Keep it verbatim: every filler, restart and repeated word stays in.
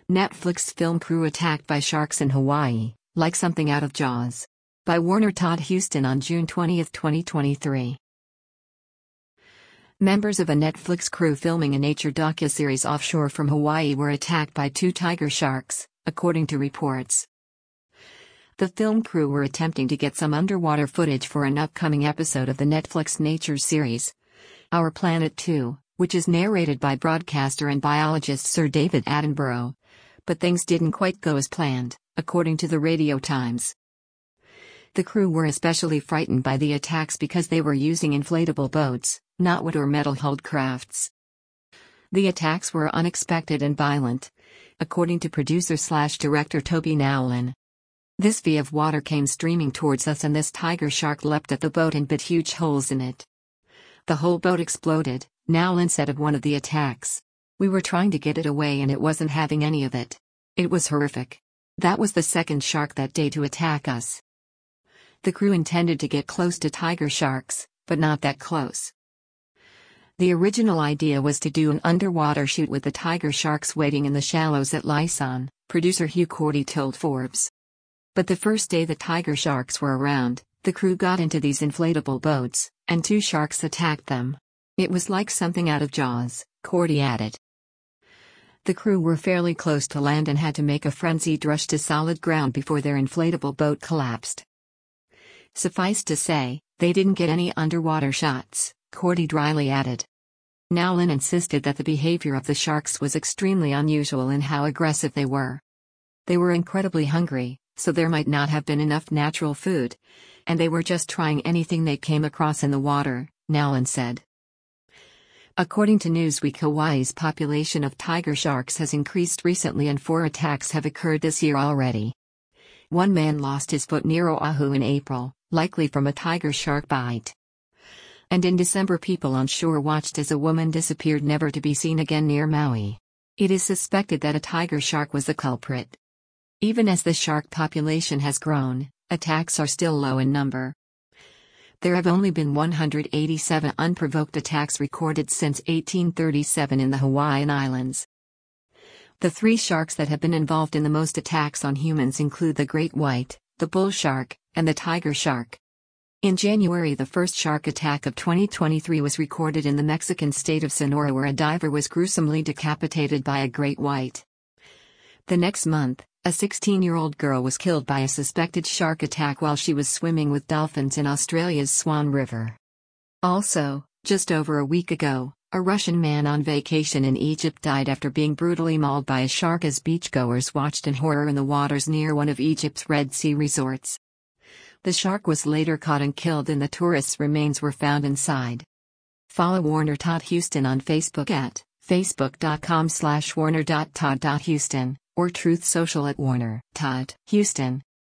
Netflix film crew attacked by sharks in Hawaii, like something out of Jaws. By Warner Todd Huston on June twentieth, twenty twenty-three. Members of a Netflix crew filming a nature docuseries offshore from Hawaii were attacked by two tiger sharks, according to reports. The film crew were attempting to get some underwater footage for an upcoming episode of the Netflix nature series, Our Planet two, which is narrated by broadcaster and biologist Sir David Attenborough. But things didn't quite go as planned, according to the Radio Times. The crew were especially frightened by the attacks because they were using inflatable boats, not wood or metal-hulled crafts. The attacks were unexpected and violent, according to producer-slash-director Toby Nowlin. This V of water came streaming towards us and this tiger shark leapt at the boat and bit huge holes in it. The whole boat exploded, Nowlin said of one of the attacks. We were trying to get it away and it wasn't having any of it. It was horrific. That was the second shark that day to attack us. The crew intended to get close to tiger sharks, but not that close. The original idea was to do an underwater shoot with the tiger sharks waiting in the shallows at Lyson, producer Hugh Cordy told Forbes. But the first day the tiger sharks were around, the crew got into these inflatable boats, and two sharks attacked them. It was like something out of Jaws, Cordy added. The crew were fairly close to land and had to make a frenzied rush to solid ground before their inflatable boat collapsed. Suffice to say, they didn't get any underwater shots, Cordy dryly added. Nowlin insisted that the behavior of the sharks was extremely unusual in how aggressive they were. They were incredibly hungry, so there might not have been enough natural food, and they were just trying anything they came across in the water, Nowlin said. According to Newsweek, Hawaii's population of tiger sharks has increased recently and four attacks have occurred this year already. One man lost his foot near Oahu in April, likely from a tiger shark bite. And in December, people on shore watched as a woman disappeared never to be seen again near Maui. It is suspected that a tiger shark was the culprit. Even as the shark population has grown, attacks are still low in number. There have only been one hundred eighty-seven unprovoked attacks recorded since eighteen thirty-seven in the Hawaiian Islands. The three sharks that have been involved in the most attacks on humans include the great white, the bull shark, and the tiger shark. In January, the first shark attack of twenty twenty-three was recorded in the Mexican state of Sonora, where a diver was gruesomely decapitated by a great white. The next month, a sixteen-year-old girl was killed by a suspected shark attack while she was swimming with dolphins in Australia's Swan River. Also, just over a week ago, a Russian man on vacation in Egypt died after being brutally mauled by a shark as beachgoers watched in horror in the waters near one of Egypt's Red Sea resorts. The shark was later caught and killed and the tourist's remains were found inside. Follow Warner Todd Huston on Facebook at facebook.com slash warner.todd.huston or Truth Social at Warner Todd Huston.